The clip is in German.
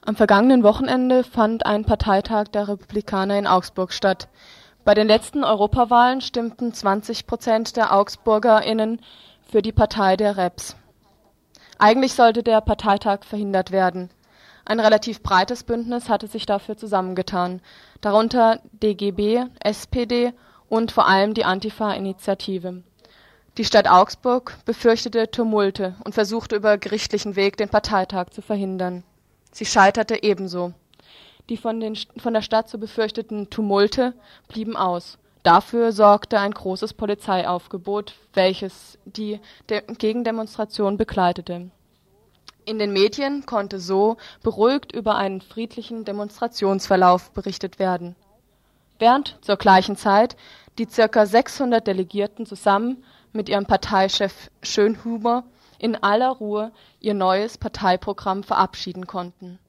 Am vergangenen Wochenende fand ein Parteitag der Republikaner in Augsburg statt. Bei den letzten Europawahlen stimmten 20% der AugsburgerInnen für die Partei der Reps. Eigentlich sollte der Parteitag verhindert werden. Ein relativ breites Bündnis hatte sich dafür zusammengetan, darunter DGB, SPD und vor allem die Antifa-Initiative. Die Stadt Augsburg befürchtete Tumulte und versuchte über gerichtlichen Weg den Parteitag zu verhindern. Sie scheiterte ebenso. Die von der Stadt zu befürchteten Tumulte blieben aus. Dafür sorgte ein großes Polizeiaufgebot, welches die Gegendemonstration begleitete. In den Medien konnte so beruhigt über einen friedlichen Demonstrationsverlauf berichtet werden. Während zur gleichen Zeit die ca. 600 Delegierten zusammen mit ihrem Parteichef Schönhuber in aller Ruhe ihr neues Parteiprogramm verabschieden konnten.